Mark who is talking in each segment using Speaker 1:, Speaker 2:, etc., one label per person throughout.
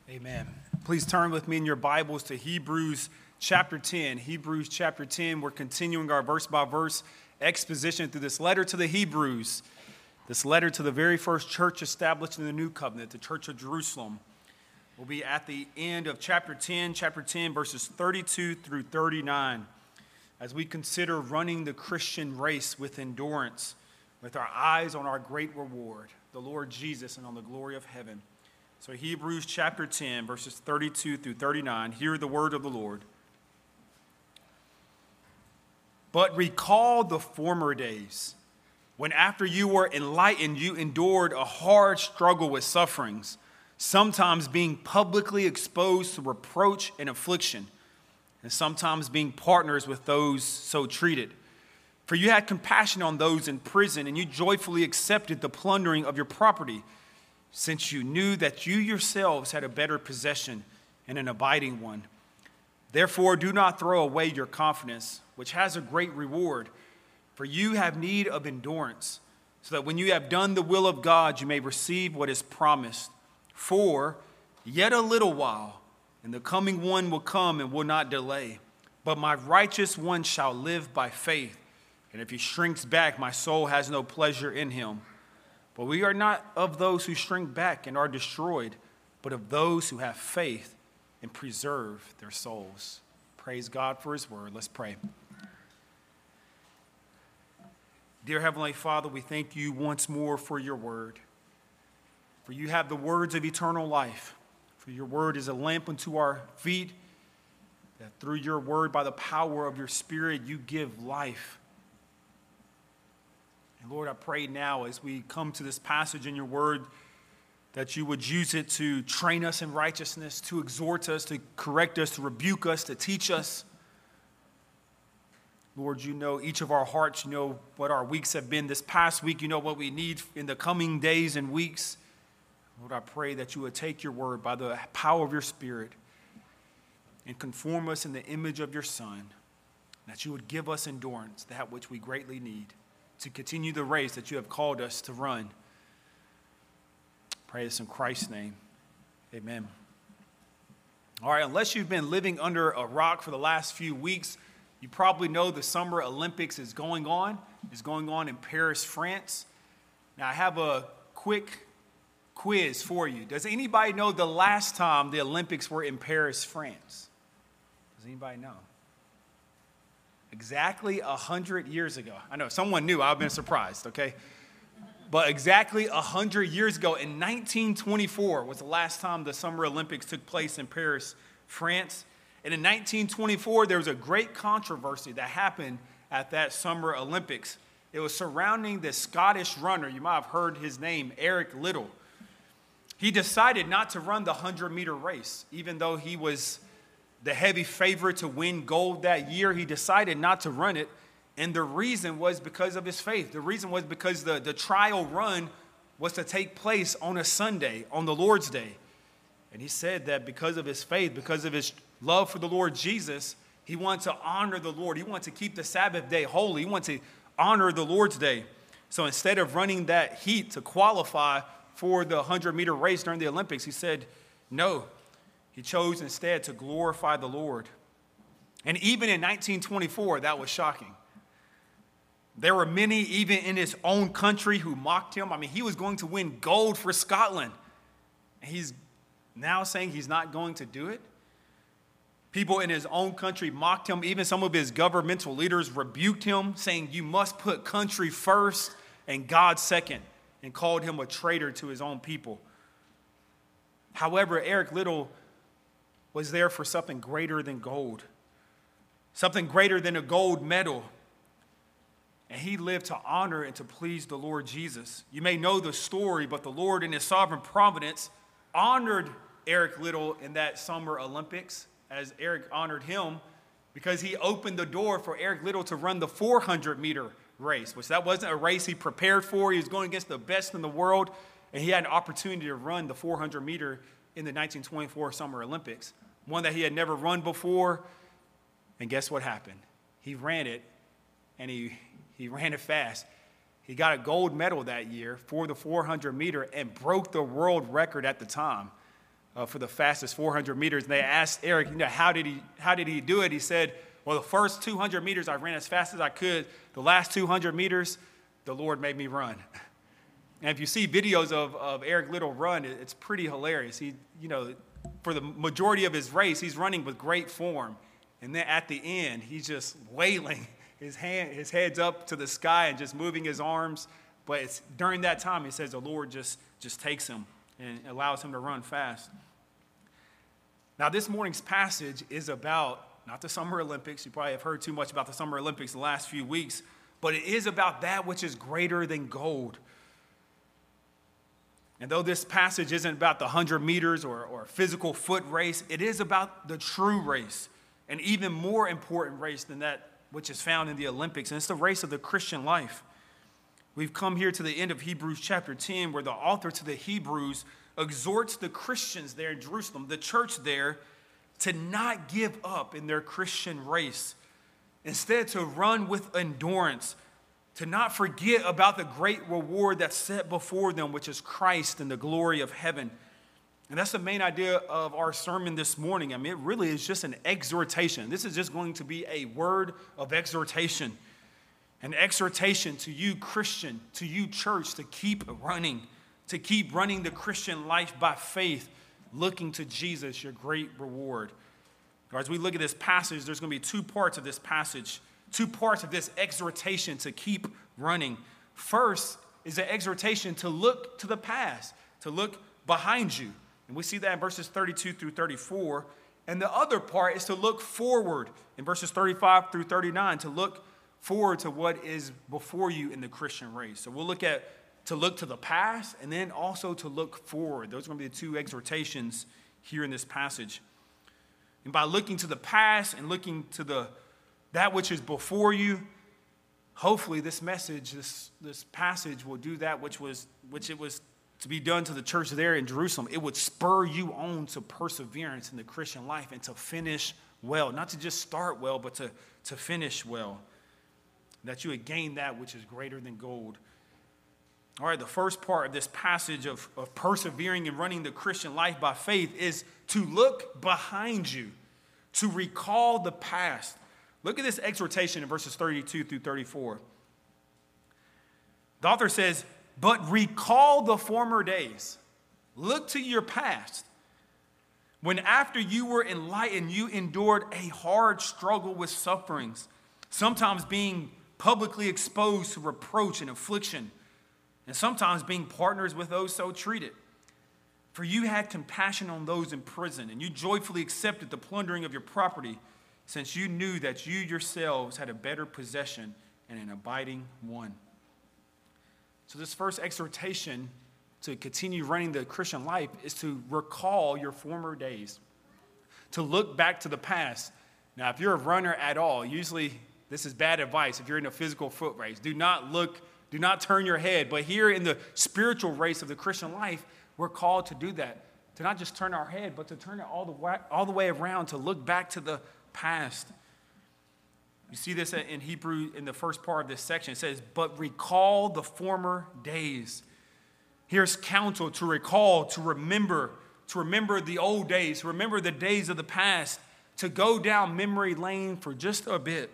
Speaker 1: Amen. Please turn with me in your Bibles to Hebrews chapter 10. Hebrews chapter 10, we're continuing our verse-by-verse exposition through this letter to the Hebrews, this letter to the very first church established in the New Covenant, the Church of Jerusalem. We'll be at the end of chapter 10, verses 32 through 39, as we consider running the Christian race with endurance, with our eyes on our great reward, the Lord Jesus, and on the glory of heaven. So Hebrews chapter 10, verses 32 through 39, hear the word of the Lord. But recall the former days, when after you were enlightened, you endured a hard struggle with sufferings, sometimes being publicly exposed to reproach and affliction, and sometimes being partners with those so treated. For you had compassion on those in prison, and you joyfully accepted the plundering of your property, since you knew that you yourselves had a better possession and an abiding one. Therefore, do not throw away your confidence, which has a great reward, for you have need of endurance, so that when you have done the will of God, you may receive what is promised. For yet a little while, and the coming one will come and will not delay. But my righteous one shall live by faith, and if he shrinks back, my soul has no pleasure in him. But we are not of those who shrink back and are destroyed, but of those who have faith and preserve their souls. Praise God for his word. Let's pray. Dear Heavenly Father, we thank you once more for your word. For you have the words of eternal life. For your word is a lamp unto our feet, that through your word, by the power of your Spirit, you give life. And Lord, I pray now as we come to this passage in your word that you would use it to train us in righteousness, to exhort us, to correct us, to rebuke us, to teach us. Lord, you know each of our hearts. You know what our weeks have been this past week. You know what we need in the coming days and weeks. Lord, I pray that you would take your word by the power of your Spirit and conform us in the image of your Son, that you would give us endurance, that which we greatly need, to continue the race that you have called us to run. Pray this in Christ's name. Amen. All right, unless you've been living under a rock for the last few weeks, you probably know the Summer Olympics is going on. It's going on in Paris, France. Now, I have a quick quiz for you. Does anybody know the last time the Olympics were in Paris, France? Does anybody know? Exactly 100 years ago. I know, if someone knew, I would have been surprised, okay? But exactly 100 years ago, in 1924, was the last time the Summer Olympics took place in Paris, France. And in 1924, there was a great controversy that happened at that Summer Olympics. It was surrounding the Scottish runner. You might have heard his name, Eric Liddell. He decided not to run the 100-meter race, even though he was the heavy favorite to win gold that year. He decided not to run it, and the reason was because of his faith. The reason was because the trial run was to take place on a Sunday, on the Lord's Day. And he said that because of his faith, because of his love for the Lord Jesus, he wanted to honor the Lord. He wanted to keep the Sabbath day holy. He wanted to honor the Lord's Day. So instead of running that heat to qualify for the 100-meter race during the Olympics, he said no. He chose instead to glorify the Lord. And even in 1924, that was shocking. There were many, even in his own country, who mocked him. I mean, he was going to win gold for Scotland. And he's now saying he's not going to do it. People in his own country mocked him. Even some of his governmental leaders rebuked him, saying you must put country first and God second, and called him a traitor to his own people. However, Eric Liddell was there for something greater than gold, something greater than a gold medal. And he lived to honor and to please the Lord Jesus. You may know the story, but the Lord in his sovereign providence honored Eric Liddell in that Summer Olympics, as Eric honored him, because he opened the door for Eric Liddell to run the 400-meter race, which that wasn't a race he prepared for. He was going against the best in the world, and he had an opportunity to run the 400-meter in the 1924 Summer Olympics, one that he had never run before. And guess what happened? He ran it, and he ran it fast. He got a gold medal that year for the 400-meter and broke the world record at the time for the fastest 400 meters. And they asked Eric, how did he do it? He said, well, the first 200 meters I ran as fast as I could. The last 200 meters, the Lord made me run. And if you see videos of Eric Little run, it's pretty hilarious. He, for the majority of his race, he's running with great form. And then at the end, he's just wailing his head's up to the sky and just moving his arms. But it's during that time, he says the Lord just takes him and allows him to run fast. Now, this morning's passage is about not the Summer Olympics. You probably have heard too much about the Summer Olympics the last few weeks. But it is about that which is greater than gold. And though this passage isn't about the 100 meters or physical foot race, it is about the true race, an even more important race than that which is found in the Olympics. And it's the race of the Christian life. We've come here to the end of Hebrews chapter 10, where the author to the Hebrews exhorts the Christians there in Jerusalem, the church there, to not give up in their Christian race. Instead, to run with endurance, to not forget about the great reward that's set before them, which is Christ and the glory of heaven. And that's the main idea of our sermon this morning. I mean, it really is just an exhortation. This is just going to be a word of exhortation. An exhortation to you, Christian, to you, church, to keep running the Christian life by faith, looking to Jesus, your great reward. As we look at this passage, there's going to be two parts of this passage, two parts of this exhortation to keep running. First is an exhortation to look to the past, to look behind you. And we see that in verses 32 through 34. And the other part is to look forward in verses 35 through 39, to look forward to what is before you in the Christian race. So we'll look to the past and then also to look forward. Those are going to be the two exhortations here in this passage. And by looking to the past and looking to that which is before you, hopefully this message, this passage will do that which it was to be done to the church there in Jerusalem. It would spur you on to perseverance in the Christian life and to finish well. Not to just start well, but to finish well. That you would gain that which is greater than gold. All right, the first part of this passage of persevering and running the Christian life by faith is to look behind you, to recall the past. Look at this exhortation in verses 32 through 34. The author says, but recall the former days. Look to your past. When after you were enlightened, you endured a hard struggle with sufferings, sometimes being publicly exposed to reproach and affliction, and sometimes being partners with those so treated. For you had compassion on those in prison, and you joyfully accepted the plundering of your property, since you knew that you yourselves had a better possession and an abiding one. So this first exhortation to continue running the Christian life is to recall your former days, to look back to the past. Now, if you're a runner at all, usually this is bad advice. If you're in a physical foot race, do not turn your head. But here in the spiritual race of the Christian life, we're called to do that, to not just turn our head, but to turn it all the way around, to look back to the past. You see this in Hebrew in the first part of this section. It says, but recall the former days. Here's counsel to recall, to remember the old days, to remember the days of the past, to go down memory lane for just a bit.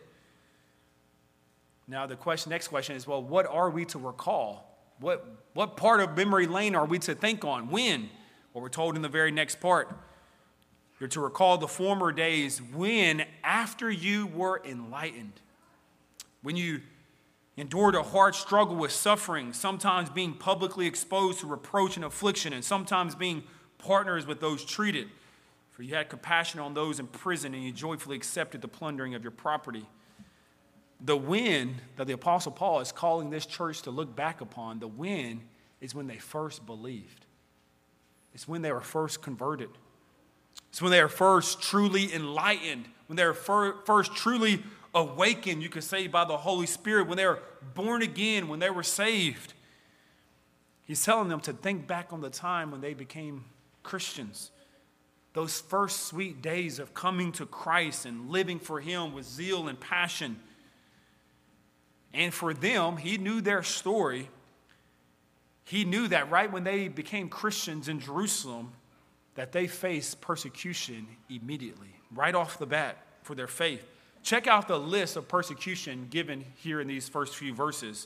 Speaker 1: Now, next question is, well, what are we to recall? What part of memory lane are we to think on? When? Well, we're told in the very next part. You're to recall the former days when, after you were enlightened, when you endured a hard struggle with suffering, sometimes being publicly exposed to reproach and affliction, and sometimes being partners with those treated. For you had compassion on those in prison, and you joyfully accepted the plundering of your property. The when that the Apostle Paul is calling this church to look back upon, the when is when they first believed. It's when they were first converted. It's when they are first truly enlightened, when they are first truly awakened, you could say, by the Holy Spirit, when they were born again, when they were saved. He's telling them to think back on the time when they became Christians. Those first sweet days of coming to Christ and living for Him with zeal and passion. And for them, he knew their story. He knew that right when they became Christians in Jerusalem, that they faced persecution immediately, right off the bat for their faith. Check out the list of persecution given here in these first few verses.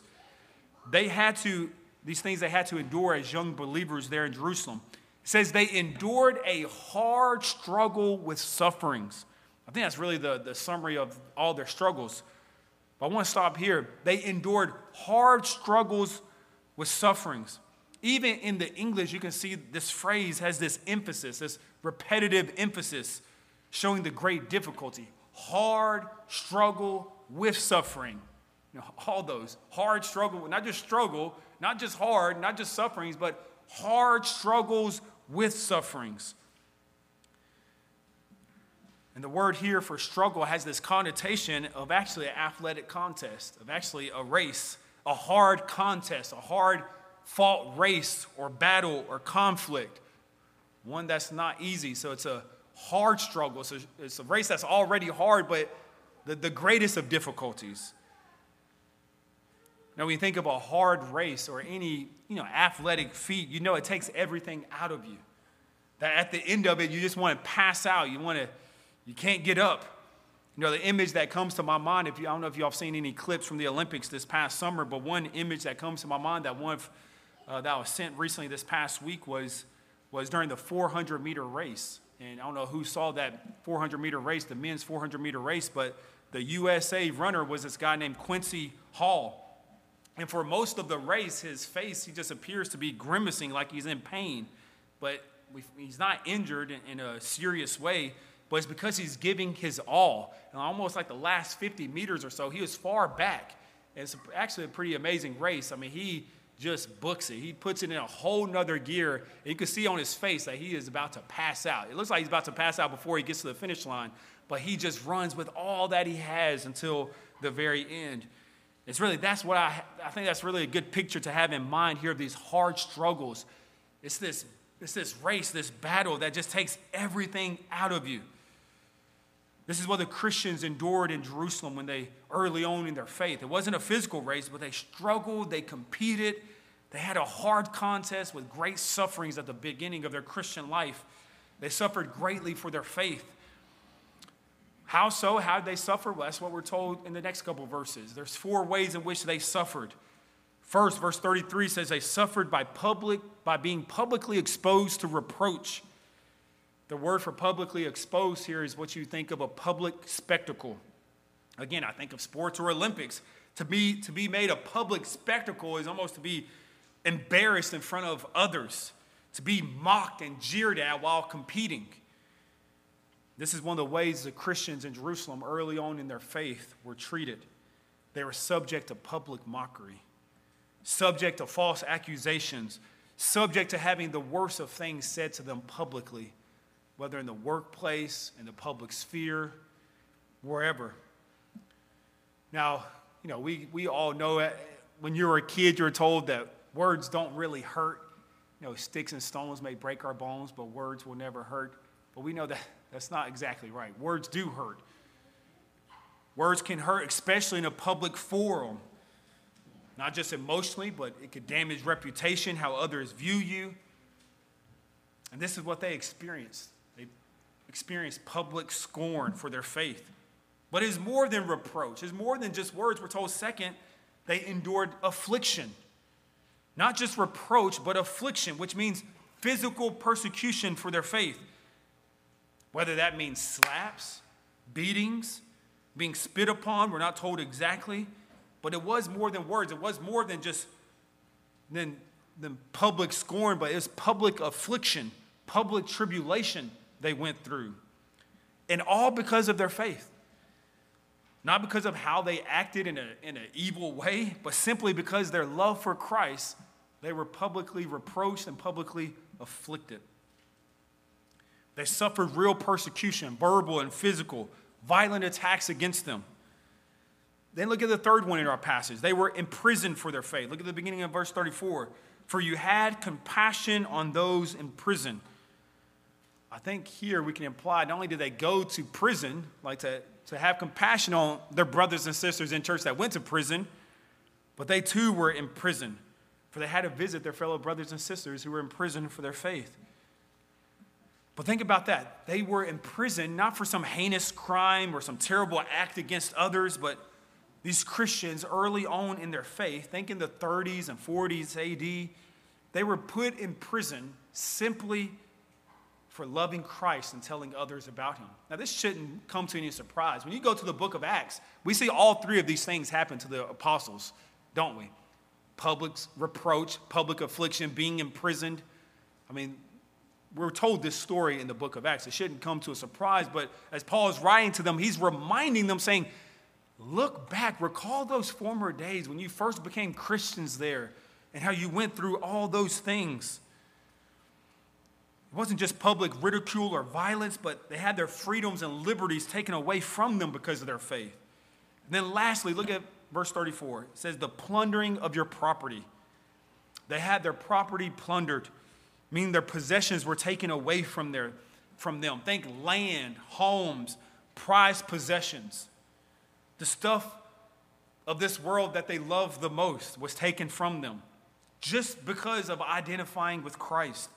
Speaker 1: These things they had to endure as young believers there in Jerusalem. It says they endured a hard struggle with sufferings. I think that's really the summary of all their struggles. But I want to stop here. They endured hard struggles with sufferings. Even in the English, you can see this phrase has this emphasis, this repetitive emphasis, showing the great difficulty. Hard struggle with suffering. All those. Hard struggle, not just hard, not just sufferings, but hard struggles with sufferings. And the word here for struggle has this connotation of actually an athletic contest, of actually a race, a hard contest, a hard-fought race or battle or conflict, one that's not easy. So it's a hard struggle. So it's a race that's already hard, but the greatest of difficulties. Now, when you think of a hard race or any athletic feat, it takes everything out of you. That at the end of it, you just want to pass out. You can't get up. The image that comes to my mind, I don't know if y'all have seen any clips from the Olympics this past summer, but one image that comes to my mind that was sent recently this past week was during the 400-meter race. And I don't know who saw that 400-meter race, the men's 400-meter race, but the USA runner was this guy named Quincy Hall. And for most of the race, his face, he just appears to be grimacing like he's in pain. But he's not injured in a serious way, but it's because he's giving his all. And almost like the last 50 meters or so, he was far back. And it's actually a pretty amazing race. I mean, he just books it. He puts it in a whole nother gear. And you can see on his face that he is about to pass out. It looks like he's about to pass out before he gets to the finish line, but he just runs with all that he has until the very end. It's really, that's what I think that's really a good picture to have in mind here of these hard struggles. It's this race, this battle that just takes everything out of you. This is what the Christians endured in Jerusalem when they early on in their faith. It wasn't a physical race, but they struggled, they competed, they had a hard contest with great sufferings at the beginning of their Christian life. They suffered greatly for their faith. How so? How did they suffer? Well, that's what we're told in the next couple of verses. There's 4 ways in which they suffered. First, verse 33 says they suffered by being publicly exposed to reproach. The word for publicly exposed here is what you think of a public spectacle. Again, I think of sports or Olympics. To be made a public spectacle is almost to be embarrassed in front of others, to be mocked and jeered at while competing. This is one of the ways the Christians in Jerusalem early on in their faith were treated. They were subject to public mockery, subject to false accusations, subject to having the worst of things said to them publicly, whether in the workplace, in the public sphere, wherever. Now, we all know when you were a kid, you were told that words don't really hurt. Sticks and stones may break our bones, but words will never hurt. But we know that that's not exactly right. Words do hurt. Words can hurt, especially in a public forum. Not just emotionally, but it could damage reputation, how others view you. And this is what they experienced. They experienced public scorn for their faith. But it's more than reproach. It's more than just words. We're told, second, they endured affliction. Not just reproach, but affliction, which means physical persecution for their faith. Whether that means slaps, beatings, being spit upon, we're not told exactly. But it was more than words. It was more than just than public scorn, but it was public affliction, public tribulation they went through. And all because of their faith. Not because of how they acted in an evil way, but simply because their love for Christ, they were publicly reproached and publicly afflicted. They suffered real persecution, verbal and physical, violent attacks against them. Then look at the third one in our passage. They were imprisoned for their faith. Look at the beginning of verse 34. For you had compassion on those in prison. I think here we can imply not only did they go to prison, like to have compassion on their brothers and sisters in church that went to prison, but they too were in prison. For they had to visit their fellow brothers and sisters who were in prison for their faith. But think about that. They were in prison not for some heinous crime or some terrible act against others, but these Christians early on in their faith, think in the 30s and 40s AD, they were put in prison simply for loving Christ and telling others about him. Now, this shouldn't come to any surprise. When you go to the book of Acts, we see all three of these things happen to the apostles, don't we? Public reproach, public affliction, being imprisoned. I mean, we're told this story in the book of Acts. It shouldn't come to a surprise, but as Paul is writing to them, he's reminding them, saying, look back, recall those former days when you first became Christians there and how you went through all those things. It wasn't just public ridicule or violence, but they had their freedoms and liberties taken away from them because of their faith. And then lastly, look at verse 34. It says, the plundering of your property. They had their property plundered, meaning their possessions were taken away from them. Think land, homes, prized possessions. The stuff of this world that they loved the most was taken from them just because of identifying with Christ.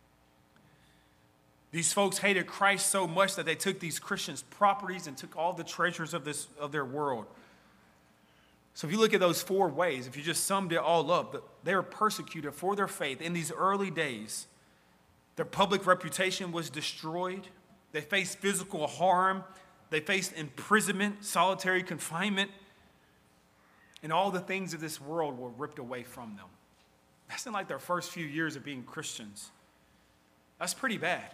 Speaker 1: These folks hated Christ so much that they took these Christians' properties and took all the treasures of their world. So if you look at those four ways, if you just summed it all up, they were persecuted for their faith in these early days. Their public reputation was destroyed. They faced physical harm. They faced imprisonment, solitary confinement, and all the things of this world were ripped away from them. That's in like their first few years of being Christians. That's pretty bad.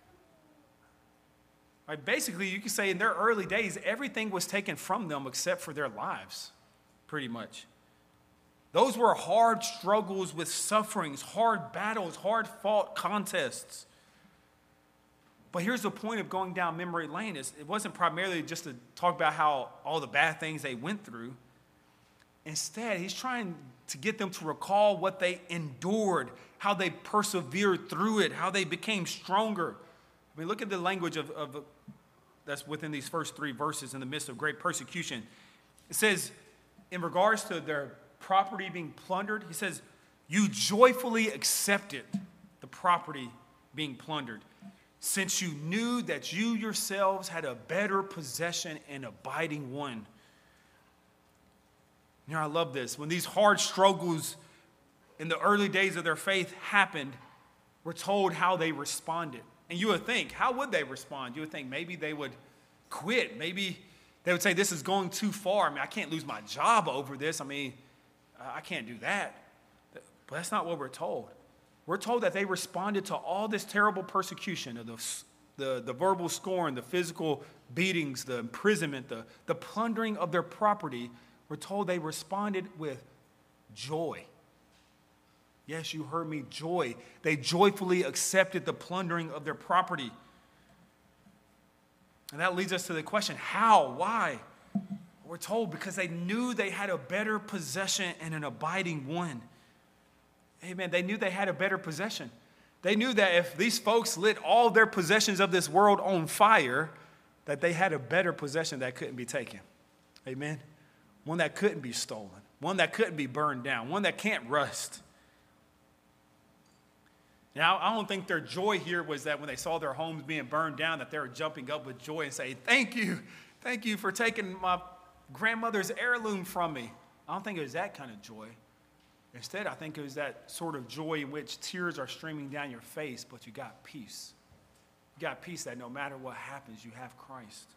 Speaker 1: Right? Basically, you could say in their early days, everything was taken from them except for their lives, pretty much. Those were hard struggles with sufferings, hard battles, hard-fought contests. But here's the point of going down memory lane. It wasn't primarily just to talk about how all the bad things they went through. Instead, he's trying to get them to recall what they endured, how they persevered through it, how they became stronger. I mean, look at the language of that's within these first three verses in the midst of great persecution. It says, in regards to their property being plundered, he says, you joyfully accepted the property being plundered, since you knew that you yourselves had a better possession and abiding one. You know, I love this. When these hard struggles in the early days of their faith happened, we're told how they responded. And you would think, how would they respond? You would think maybe they would quit. Maybe they would say, this is going too far. I mean, I can't lose my job over this. I mean, I can't do that. But that's not what we're told. We're told that they responded to all this terrible persecution of the verbal scorn, the physical beatings, the imprisonment, the plundering of their property. We're told they responded with joy. Yes, you heard me, joy. They joyfully accepted the plundering of their property. And that leads us to the question, how? Why? We're told because they knew they had a better possession and an abiding one. Amen. They knew they had a better possession. They knew that if these folks lit all their possessions of this world on fire, that they had a better possession that couldn't be taken. Amen. One that couldn't be stolen. One that couldn't be burned down. One that can't rust. Now, I don't think their joy here was that when they saw their homes being burned down, that they were jumping up with joy and saying, thank you for taking my grandmother's heirloom from me. I don't think it was that kind of joy. Instead, I think it was that sort of joy in which tears are streaming down your face, but you got peace. You got peace that no matter what happens, you have Christ.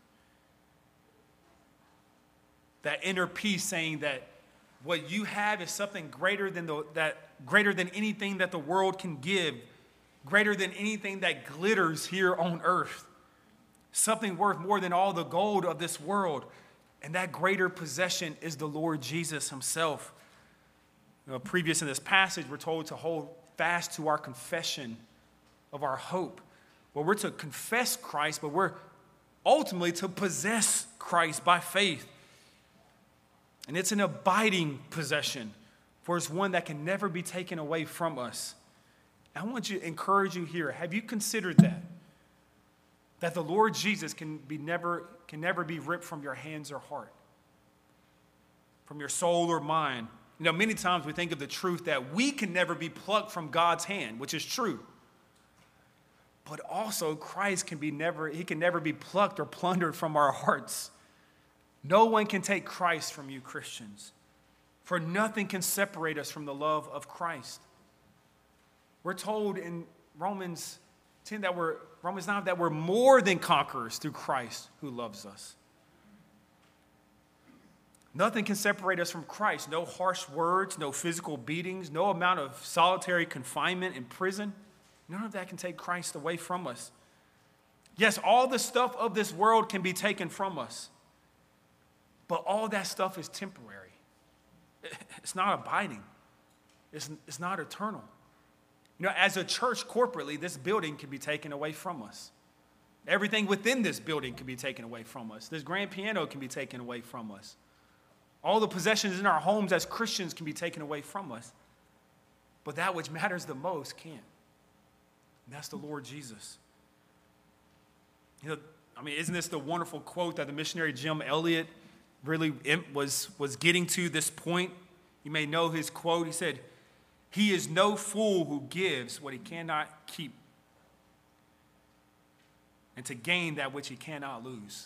Speaker 1: That inner peace saying that what you have is something greater than anything that the world can give, greater than anything that glitters here on earth. Something worth more than all the gold of this world. And that greater possession is the Lord Jesus himself. Previous in this passage, we're told to hold fast to our confession of our hope. Well, we're to confess Christ, but we're ultimately to possess Christ by faith. And it's an abiding possession, for it's one that can never be taken away from us. I want to encourage you here. Have you considered that? That the Lord Jesus can never be ripped from your hands or heart, from your soul or mind. You know, many times we think of the truth that we can never be plucked from God's hand, which is true. but also Christ can never be plucked or plundered from our hearts. No one can take Christ from you, Christians, for nothing can separate us from the love of Christ. We're told in Romans 9 that we're more than conquerors through Christ who loves us. Nothing can separate us from Christ. No harsh words, no physical beatings, no amount of solitary confinement in prison. None of that can take Christ away from us. Yes, all the stuff of this world can be taken from us, but all that stuff is temporary. It's not abiding. It's not eternal. As a church corporately, this building can be taken away from us. Everything within this building can be taken away from us. This grand piano can be taken away from us. All the possessions in our homes as Christians can be taken away from us. But that which matters the most can't. And that's the Lord Jesus. Isn't this the wonderful quote that the missionary Jim Elliot really was getting to this point? You may know his quote. He said, "He is no fool who gives what he cannot keep, and to gain that which he cannot lose."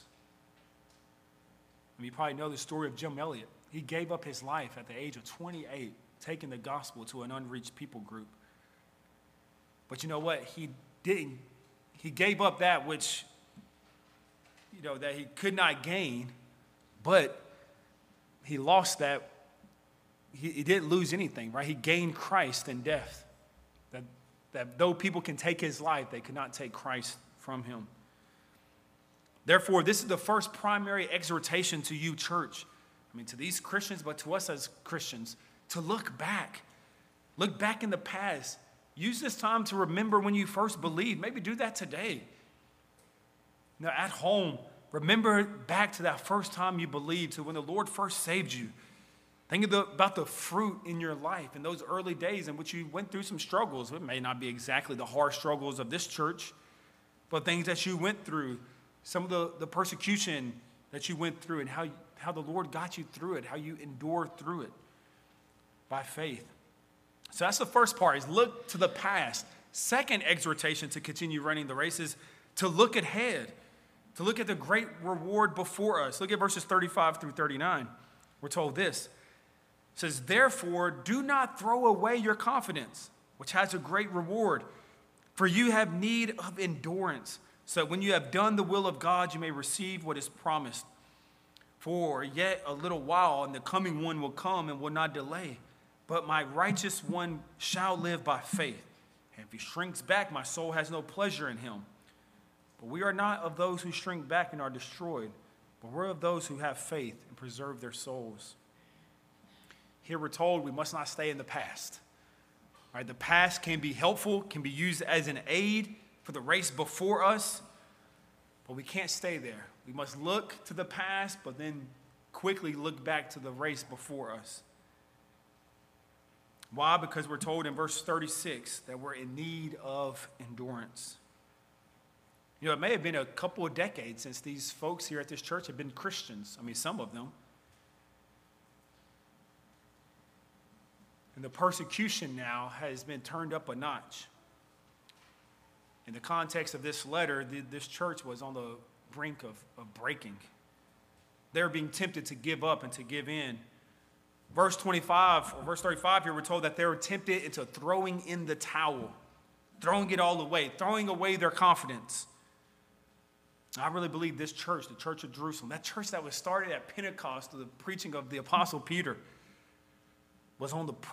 Speaker 1: You probably know the story of Jim Elliot. He gave up his life at the age of 28, taking the gospel to an unreached people group. But you know what? He didn't. He gave up that which, that he could not gain, but he lost that. He didn't lose anything, right? He gained Christ in death. That though people can take his life, they could not take Christ from him. Therefore, this is the first primary exhortation to you, church. To these Christians, but to us as Christians, to look back. Look back in the past. Use this time to remember when you first believed. Maybe do that today. At home, remember back to that first time you believed, to when the Lord first saved you. Think about the fruit in your life in those early days in which you went through some struggles. It may not be exactly the harsh struggles of this church, but things that you went through, some of the persecution that you went through, and how the Lord got you through it, how you endured through it by faith. So that's the first part, is look to the past. Second exhortation to continue running the race is to look ahead, to look at the great reward before us. Look at verses 35 through 39. We're told this. It says, "Therefore, do not throw away your confidence, which has a great reward, for you have need of endurance, so that when you have done the will of God, you may receive what is promised. For yet a little while, and the coming one will come and will not delay. But my righteous one shall live by faith. And if he shrinks back, my soul has no pleasure in him. But we are not of those who shrink back and are destroyed, but we're of those who have faith and preserve their souls." Here we're told we must not stay in the past. All right, the past can be helpful, can be used as an aid for the race before us, but we can't stay there. We must look to the past, but then quickly look back to the race before us. Why? Because we're told in verse 36 that we're in need of endurance. It may have been a couple of decades since these folks here at this church have been Christians. Some of them. And the persecution now has been turned up a notch. In the context of this letter, this church was on the brink of breaking. They were being tempted to give up and to give in. Verse 25 or verse 35 here, we're told that they were tempted into throwing in the towel, throwing it all away, throwing away their confidence. I really believe this church, the Church of Jerusalem, that church that was started at Pentecost through the preaching of the Apostle Peter, was on the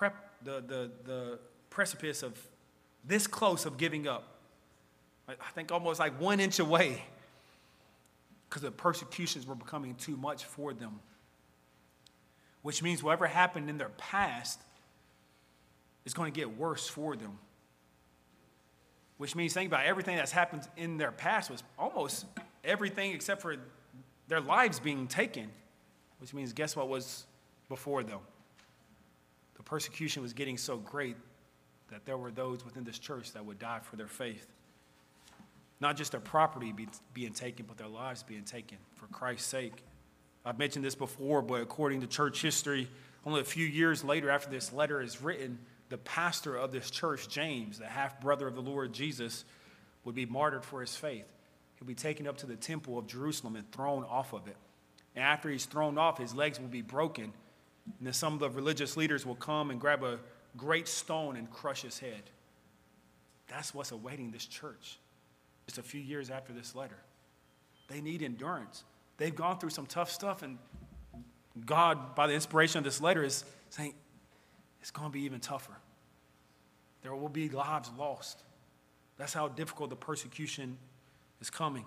Speaker 1: precipice of this close of giving up. I think almost like 1 inch away, because the persecutions were becoming too much for them. Which means whatever happened in their past is going to get worse for them. Which means, think about it, everything that's happened in their past was almost everything except for their lives being taken. Which means, guess what was before them? The persecution was getting so great that there were those within this church that would die for their faith. Not just their property being taken, but their lives being taken for Christ's sake. I've mentioned this before, but according to church history, only a few years later after this letter is written, the pastor of this church, James, the half-brother of the Lord Jesus, would be martyred for his faith. He'll be taken up to the temple of Jerusalem and thrown off of it. And after he's thrown off, his legs will be broken. And then some of the religious leaders will come and grab a great stone and crush his head. That's what's awaiting this church just a few years after this letter. They need endurance. They've gone through some tough stuff, and God, by the inspiration of this letter, is saying it's going to be even tougher. There will be lives lost. That's how difficult the persecution is coming.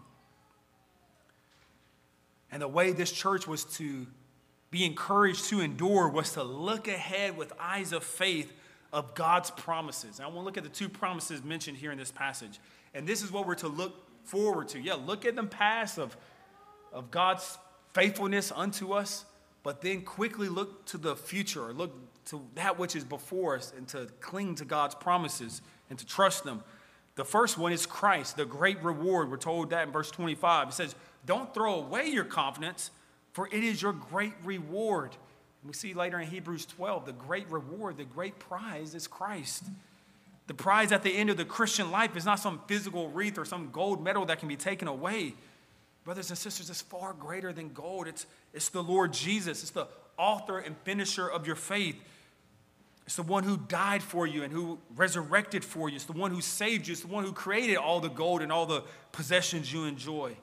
Speaker 1: And the way this church was to be encouraged to endure was to look ahead with eyes of faith of God's promises. And I want to look at the two promises mentioned here in this passage. And this is what we're to look forward to. Yeah, look at the past of God's faithfulness unto us, but then quickly look to the future, or look to that which is before us, and to cling to God's promises and to trust them. The first one is Christ, the great reward. We're told that in verse 25. It says, don't throw away your confidence, for it is your great reward. And we see later in Hebrews 12, the great reward, the great prize is Christ. The prize at the end of the Christian life is not some physical wreath or some gold medal that can be taken away. Brothers and sisters, it's far greater than gold. It's the Lord Jesus. It's the author and finisher of your faith. It's the one who died for you and who resurrected for you. It's the one who saved you. It's the one who created all the gold and all the possessions you enjoy.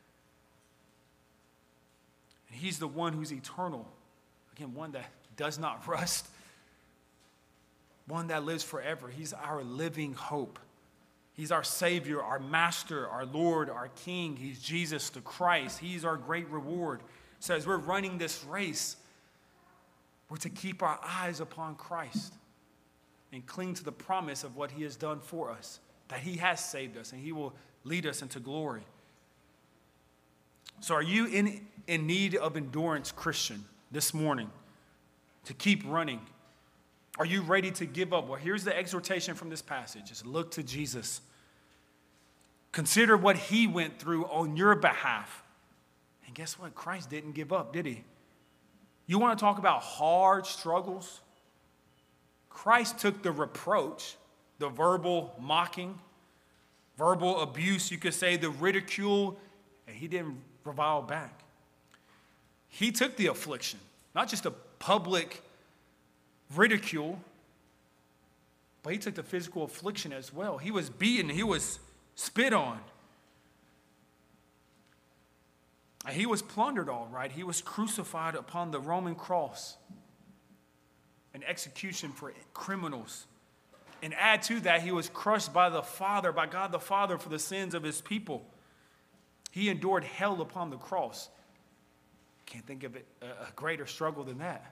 Speaker 1: And he's the one who's eternal. Again, one that does not rust. One that lives forever. He's our living hope. He's our Savior, our Master, our Lord, our King. He's Jesus the Christ. He's our great reward. So as we're running this race, we're to keep our eyes upon Christ and cling to the promise of what he has done for us, that he has saved us and he will lead us into glory. So are you in need of endurance, Christian, this morning, to keep running? Are you ready to give up? Well, here's the exhortation from this passage. Just look to Jesus. Consider what he went through on your behalf. And guess what? Christ didn't give up, did he? You want to talk about hard struggles? Christ took the reproach, the verbal mocking, verbal abuse, you could say, the ridicule, and he didn't revile back. He took the affliction, not just a public ridicule, but he took the physical affliction as well. He was beaten, he was spit on. And he was plundered, all right. He was crucified upon the Roman cross, an execution for criminals. And add to that, he was crushed by the Father, by God the Father, for the sins of his people. He endured hell upon the cross. Can't think of it a greater struggle than that.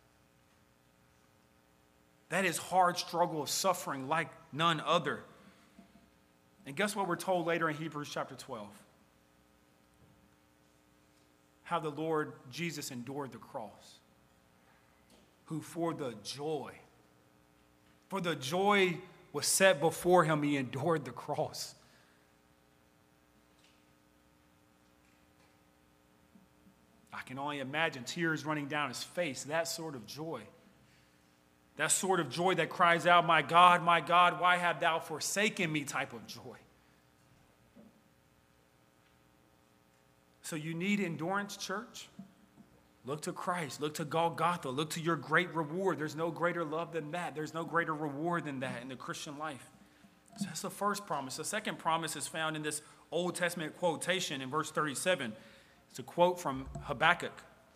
Speaker 1: That is hard struggle of suffering like none other. And guess what we're told later in Hebrews chapter 12? How the Lord Jesus endured the cross. Who for the joy was set before him, he endured the cross. I can only imagine tears running down his face, that sort of joy. That sort of joy that cries out, my God, why have thou forsaken me type of joy. So you need endurance, church? Look to Christ. Look to Golgotha. Look to your great reward. There's no greater love than that. There's no greater reward than that in the Christian life. So that's the first promise. The second promise is found in this Old Testament quotation in verse 37. It's a quote from Habakkuk.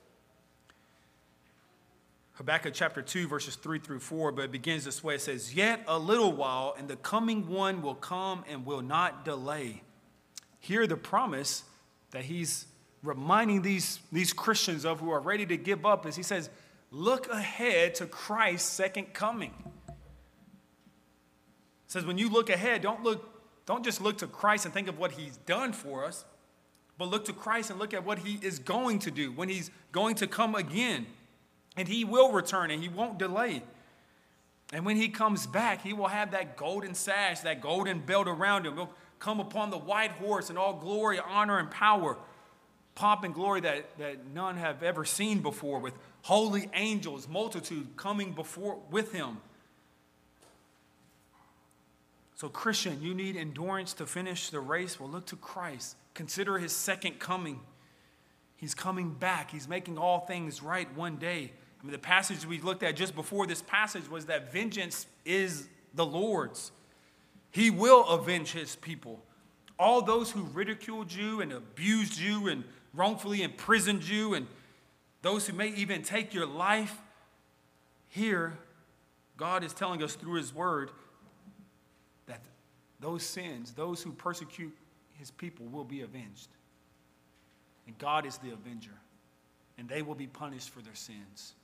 Speaker 1: Habakkuk chapter 2, verses 3 through 4, but it begins this way. It says, yet a little while, and the coming one will come and will not delay. Here the promise that he's reminding these Christians of who are ready to give up is he says, look ahead to Christ's second coming. It says when you look ahead, don't just look to Christ and think of what he's done for us, but look to Christ and look at what he is going to do when he's going to come again. And he will return and he won't delay. And when he comes back, he will have that golden sash, that golden belt around him. He'll come upon the white horse in all glory, honor, and power, pomp and glory that none have ever seen before, with holy angels, multitude coming before with him. So Christian, you need endurance to finish the race. Well, look to Christ. Consider his second coming. He's coming back. He's making all things right one day. I mean, the passage we looked at just before this passage was that vengeance is the Lord's. He will avenge his people. All those who ridiculed you and abused you and wrongfully imprisoned you, and those who may even take your life, here, God is telling us through his word that those sins, those who persecute his people, will be avenged. And God is the avenger, and they will be punished for their sins.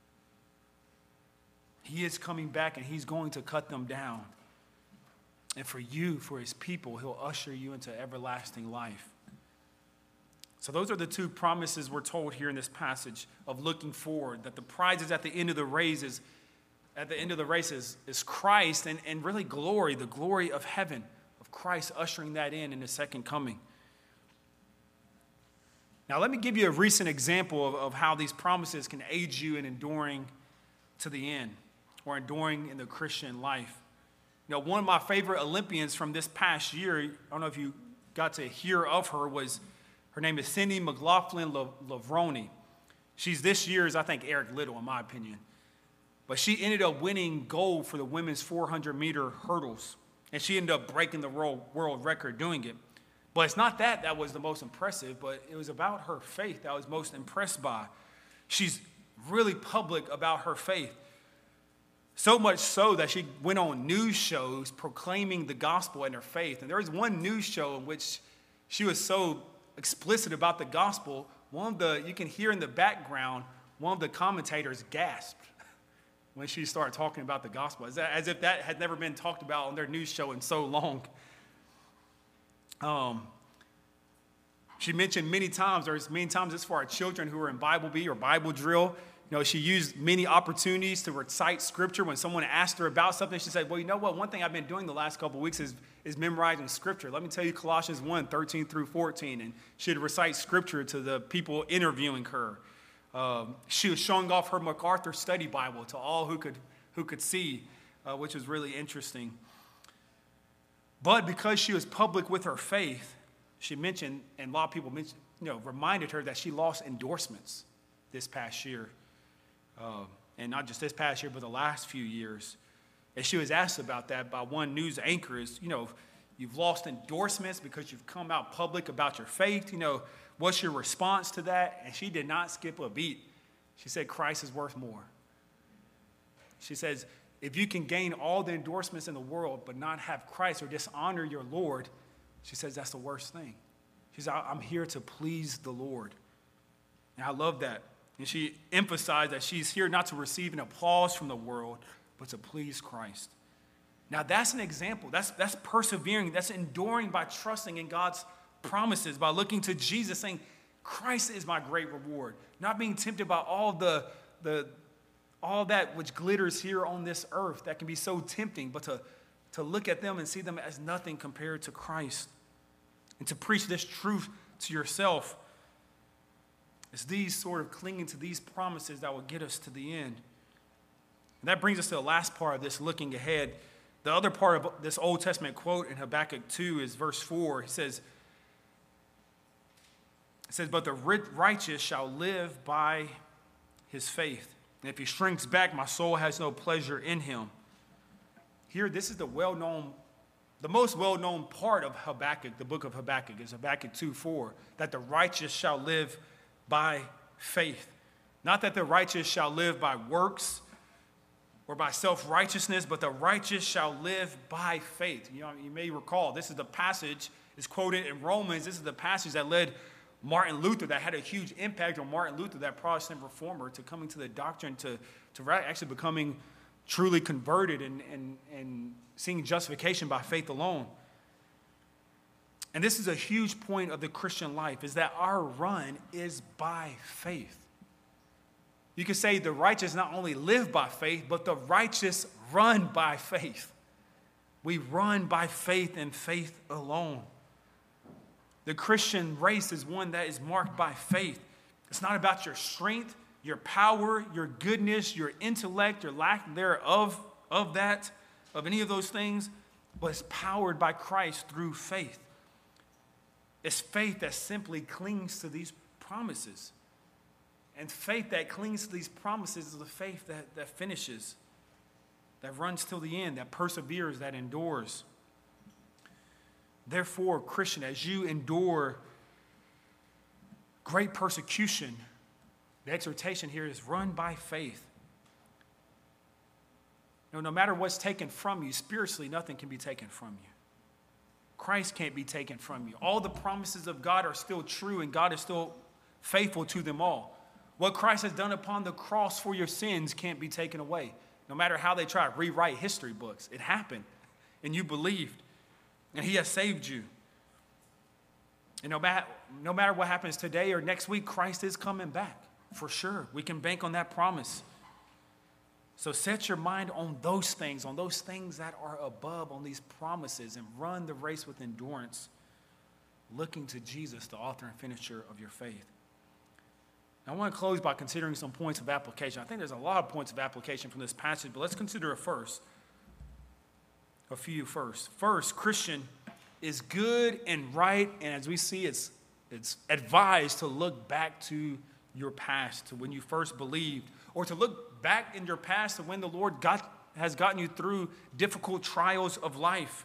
Speaker 1: He is coming back, and he's going to cut them down. And for you, for his people, he'll usher you into everlasting life. So those are the two promises we're told here in this passage of looking forward, that the prize is at the end of the race is Christ and really glory, the glory of heaven, of Christ ushering that in his second coming. Now, let me give you a recent example of how these promises can aid you in enduring to the end or enduring in the Christian life. You know, one of my favorite Olympians from this past year, I don't know if you got to hear of her, her name is Cindy McLaughlin-Lavroni. She's this year's, I think, Eric Liddell, in my opinion. But she ended up winning gold for the women's 400-meter hurdles. And she ended up breaking the world record doing it. But it's not that was the most impressive, but it was about her faith that I was most impressed by. She's really public about her faith. So much so that she went on news shows proclaiming the gospel and her faith. And there was one news show in which she was so explicit about the gospel, you can hear in the background, one of the commentators gasped when she started talking about the gospel, as if that had never been talked about on their news show in so long. She mentioned many times it's for our children who are in Bible Bee or Bible drill. You know, she used many opportunities to recite scripture. When someone asked her about something, she said, well, you know what? One thing I've been doing the last couple of weeks is memorizing scripture. Let me tell you Colossians 1, 13 through 14. And she'd recite scripture to the people interviewing her. She was showing off her MacArthur Study Bible to all who could see, which was really interesting. But because she was public with her faith, she mentioned, and a lot of people reminded her that she lost endorsements this past year. And not just this past year, but the last few years. And she was asked about that by one news anchor you've lost endorsements because you've come out public about your faith. What's your response to that? And she did not skip a beat. She said, Christ is worth more. She says, if you can gain all the endorsements in the world but not have Christ or dishonor your Lord, she says that's the worst thing. She says, I'm here to please the Lord. And I love that. And she emphasized that she's here not to receive an applause from the world, but to please Christ. Now that's an example. That's persevering. That's enduring by trusting in God's promises, by looking to Jesus, saying, Christ is my great reward. Not being tempted by all that which glitters here on this earth that can be so tempting, but to look at them and see them as nothing compared to Christ. And to preach this truth to yourself. It's these sort of clinging to these promises that will get us to the end. And that brings us to the last part of this looking ahead. The other part of this Old Testament quote in Habakkuk 2 is verse 4. It says, but the righteous shall live by his faith. And if he shrinks back, my soul has no pleasure in him. Here, this is the most well-known part of Habakkuk, the book of Habakkuk, is Habakkuk 2:4, that the righteous shall live by faith. Not that the righteous shall live by works or by self-righteousness, but the righteous shall live by faith. You may recall, this is the passage, is quoted in Romans. This is the passage that led Martin Luther, that had a huge impact on Martin Luther, that Protestant reformer, to coming to the doctrine, to actually becoming truly converted and seeing justification by faith alone. And this is a huge point of the Christian life, is that our run is by faith. You could say the righteous not only live by faith, but the righteous run by faith. We run by faith and faith alone. The Christian race is one that is marked by faith. It's not about your strength, your power, your goodness, your intellect, your lack thereof of any of those things. but it's powered by Christ through faith. It's faith that simply clings to these promises. And faith that clings to these promises is the faith that finishes, that runs till the end, that perseveres, that endures. Therefore, Christian, as you endure great persecution, the exhortation here is run by faith. No matter what's taken from you, spiritually, nothing can be taken from you. Christ can't be taken from you. All the promises of God are still true, and God is still faithful to them all. What Christ has done upon the cross for your sins can't be taken away. No matter how they try to rewrite history books, it happened, and you believed, and he has saved you. And no matter what happens today or next week, Christ is coming back, for sure. We can bank on that promise. So set your mind on those things that are above, on these promises, and run the race with endurance, looking to Jesus, the author and finisher of your faith. Now, I want to close by considering some points of application. I think there's a lot of points of application from this passage, but let's consider a few first. First, Christian, is good and right, and as we see, it's advised to look back to your past, to when you first believed, or to look back in your past to when the Lord has gotten you through difficult trials of life.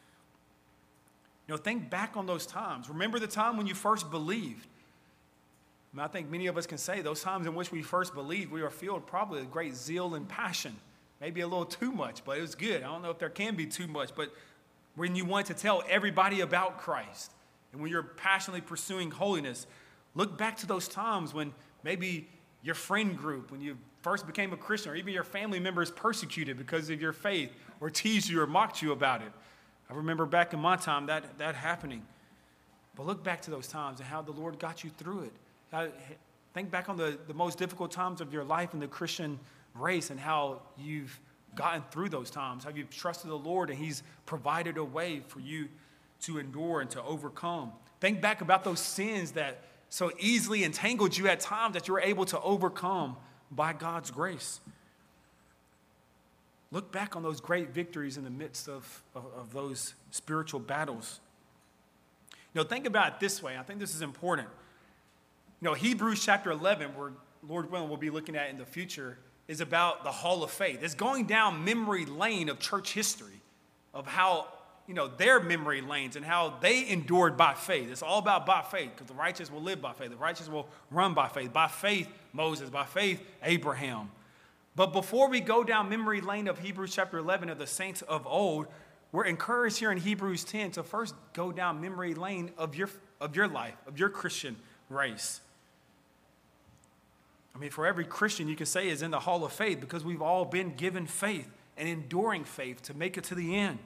Speaker 1: Think back on those times. Remember the time when you first believed. I think many of us can say those times in which we first believed, we were filled probably with great zeal and passion. Maybe a little too much, but it was good. I don't know if there can be too much, but when you want to tell everybody about Christ and when you're passionately pursuing holiness, look back to those times when maybe your friend group, when you first became a Christian, or even your family members persecuted because of your faith or teased you or mocked you about it. I remember back in my time that happening. But look back to those times and how the Lord got you through it. Think back on the most difficult times of your life in the Christian race and how you've gotten through those times, how you've trusted the Lord and he's provided a way for you to endure and to overcome. Think back about those sins that so easily entangled you at times that you were able to overcome by God's grace. Look back on those great victories in the midst of those spiritual battles. Think about it this way. I think this is important. Hebrews chapter 11, where Lord willing we'll be looking at in the future, is about the Hall of Faith. It's going down memory lane of church history, of how, their memory lanes and how they endured by faith. It's all about by faith, because the righteous will live by faith. The righteous will run by faith. By faith, Moses. By faith, Abraham. But before we go down memory lane of Hebrews chapter 11 of the saints of old, we're encouraged here in Hebrews 10 to first go down memory lane of your life, of your Christian race. For every Christian, you can say, is in the Hall of Faith, because we've all been given faith and enduring faith to make it to the end.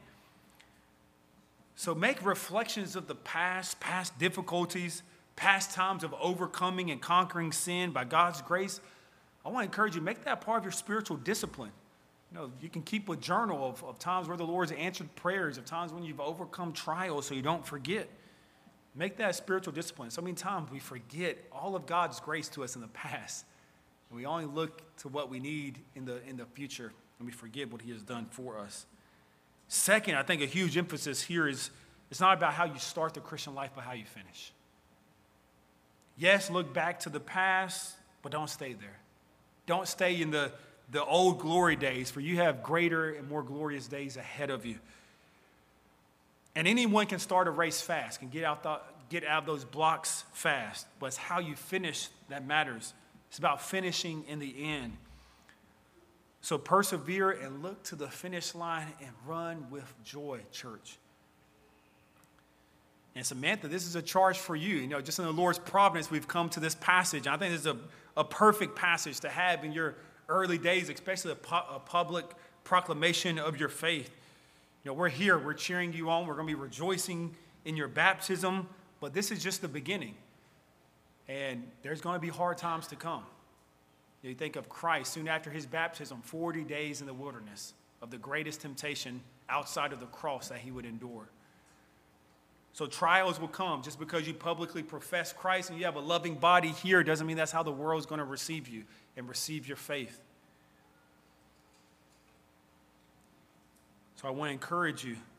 Speaker 1: So make reflections of the past difficulties, past times of overcoming and conquering sin by God's grace. I want to encourage you, make that part of your spiritual discipline. You can keep a journal of times where the Lord's answered prayers, of times when you've overcome trials so you don't forget. Make that a spiritual discipline. So many times we forget all of God's grace to us in the past. And we only look to what we need in the future, and we forget what he has done for us. Second, I think a huge emphasis here is it's not about how you start the Christian life, but how you finish. Yes, look back to the past, but don't stay there. Don't stay in the old glory days, for you have greater and more glorious days ahead of you. And anyone can start a race fast, can get out of those blocks fast, but it's how you finish that matters. It's about finishing in the end. So persevere and look to the finish line and run with joy, church. And Samantha, this is a charge for you. Just in the Lord's providence, we've come to this passage. I think this is a perfect passage to have in your early days, especially a public proclamation of your faith. We're here. We're cheering you on. We're going to be rejoicing in your baptism. But this is just the beginning. And there's going to be hard times to come. You think of Christ soon after his baptism, 40 days in the wilderness of the greatest temptation outside of the cross that he would endure. So trials will come. Just because you publicly profess Christ and you have a loving body here doesn't mean that's how the world's going to receive you and receive your faith. So I want to encourage you,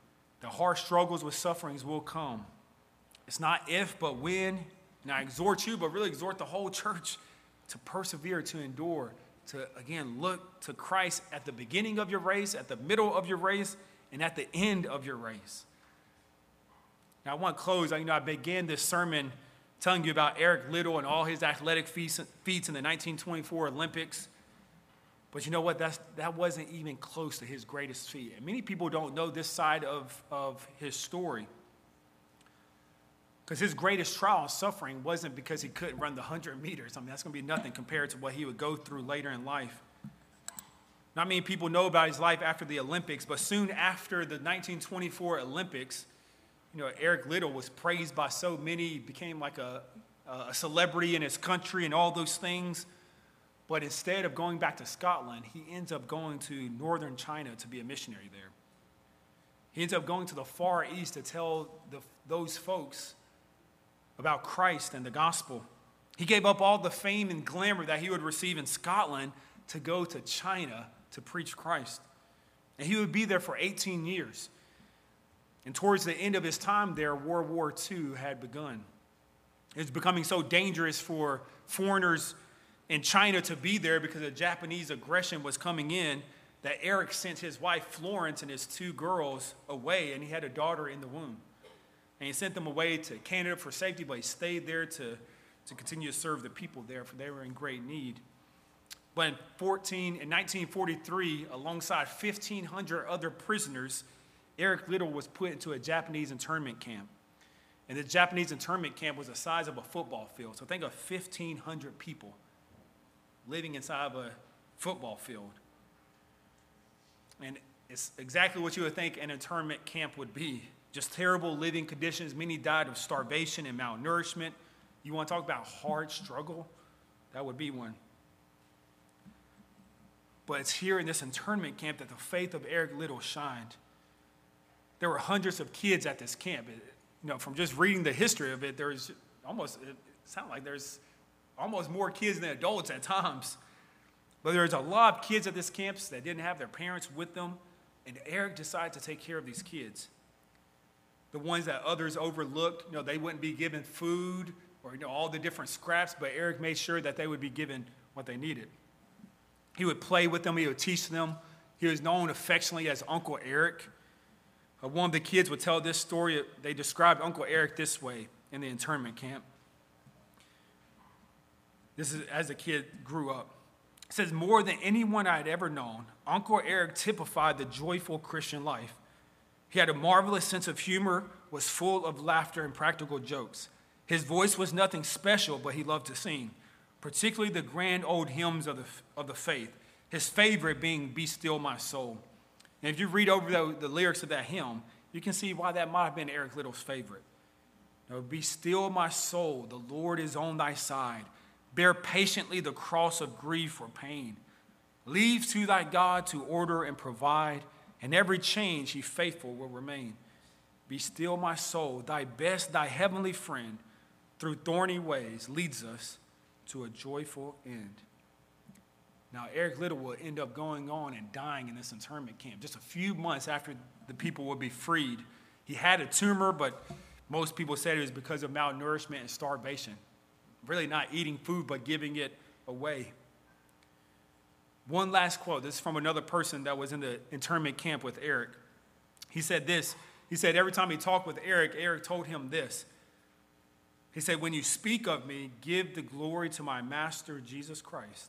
Speaker 1: The harsh struggles with sufferings will come. It's not if, but when. And I exhort you, but really exhort the whole church to persevere, to endure, to, again, look to Christ at the beginning of your race, at the middle of your race, and at the end of your race. Now, I want to close. I began this sermon telling you about Eric Liddell and all his athletic feats in the 1924 Olympics. But you know what? That wasn't even close to his greatest feat. And many people don't know this side of his story. Because his greatest trial and suffering wasn't because he couldn't run the 100 meters. I mean, that's going to be nothing compared to what he would go through later in life. Not many people know about his life after the Olympics, but soon after the 1924 Olympics, Eric Liddell was praised by so many. He became like a celebrity in his country and all those things. But instead of going back to Scotland, he ends up going to northern China to be a missionary there. He ends up going to the Far East to tell those folks about Christ and the gospel. He gave up all the fame and glamour that he would receive in Scotland to go to China to preach Christ. And he would be there for 18 years. And towards the end of his time there, World War II had begun. It was becoming so dangerous for foreigners in China to be there because the Japanese aggression was coming in that Eric sent his wife Florence and his 2 girls away, and he had a daughter in the womb. And he sent them away to Canada for safety, but he stayed there to continue to serve the people there, for they were in great need. But in 1943, alongside 1,500 other prisoners, Eric Liddell was put into a Japanese internment camp. And the Japanese internment camp was the size of a football field. So think of 1,500 people living inside of a football field. And it's exactly what you would think an internment camp would be. Just terrible living conditions. Many died of starvation and malnourishment. You want to talk about hard struggle? That would be one. But it's here in this internment camp that the faith of Eric Liddell shined. There were hundreds of kids at this camp. From just reading the history of it, it sounded like there's almost more kids than adults at times. But there's a lot of kids at this campus that didn't have their parents with them, and Eric decided to take care of these kids. The ones that others overlooked, they wouldn't be given food or all the different scraps, but Eric made sure that they would be given what they needed. He would play with them, he would teach them. He was known affectionately as Uncle Eric. One of the kids would tell this story. They described Uncle Eric this way in the internment camp. This is as the kid grew up. It says, more than anyone I had ever known, Uncle Eric typified the joyful Christian life. He had a marvelous sense of humor, was full of laughter and practical jokes. His voice was nothing special, but he loved to sing, particularly the grand old hymns of the faith, his favorite being Be Still My Soul. And if you read over the lyrics of that hymn, you can see why that might have been Eric Liddell's favorite. Be still my soul, the Lord is on thy side. Bear patiently the cross of grief or pain. Leave to thy God to order and provide, and every change he faithful will remain. Be still my soul, thy best, thy heavenly friend, through thorny ways leads us to a joyful end. Now, Eric Liddell will end up going on and dying in this internment camp just a few months after the people would be freed. He had a tumor, but most people said it was because of malnourishment and starvation. Really not eating food, but giving it away. One last quote. This is from another person that was in the internment camp with Eric. He said this. He said every time he talked with Eric, Eric told him this. He said, when you speak of me, give the glory to my master, Jesus Christ.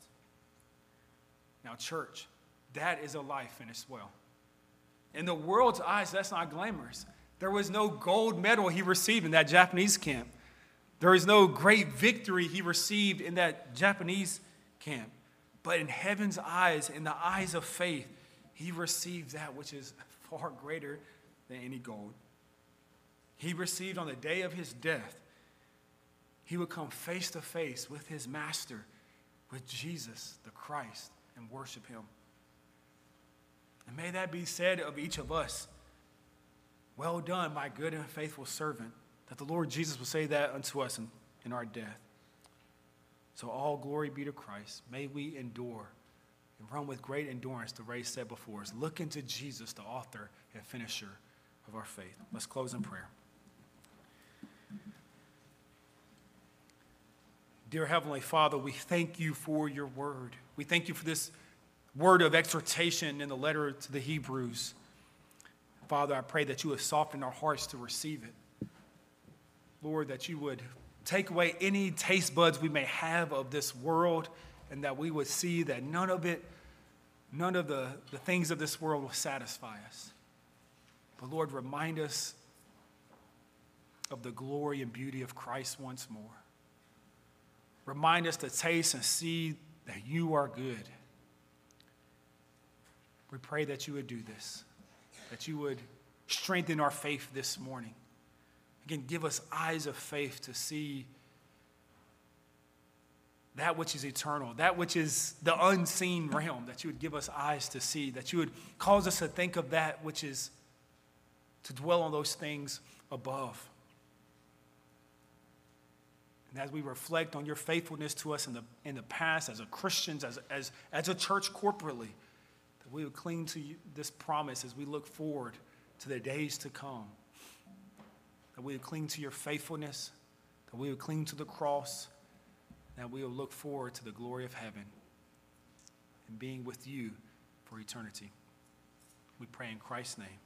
Speaker 1: Now, church, that is a life finished well. In the world's eyes, that's not glamorous. There was no gold medal he received in that Japanese camp. There was no great victory he received in that Japanese camp. But in heaven's eyes, in the eyes of faith, he received that which is far greater than any gold. He received on the day of his death, he would come face to face with his master, with Jesus, the Christ, and worship him. And may that be said of each of us. Well done, my good and faithful servant, that the Lord Jesus will say that unto us in our death. So all glory be to Christ. May we endure and run with great endurance the race set before us. Look into Jesus, the author and finisher of our faith. Let's close in prayer. Dear Heavenly Father, we thank you for your word. We thank you for this word of exhortation in the letter to the Hebrews. Father, I pray that you would soften our hearts to receive it. Lord, that you would take away any taste buds we may have of this world, and that we would see that none of the things of this world will satisfy us. But Lord, remind us of the glory and beauty of Christ once more. Remind us to taste and see that you are good. We pray that you would do this, that you would strengthen our faith this morning. Again, give us eyes of faith to see that which is eternal, that which is the unseen realm, that you would give us eyes to see, that you would cause us to think of that which is to dwell on those things above. And as we reflect on your faithfulness to us in the past as a Christians, as a church corporately, that we would cling to this promise as we look forward to the days to come. That we would cling to your faithfulness, that we would cling to the cross, that we will look forward to the glory of heaven and being with you for eternity. We pray in Christ's name.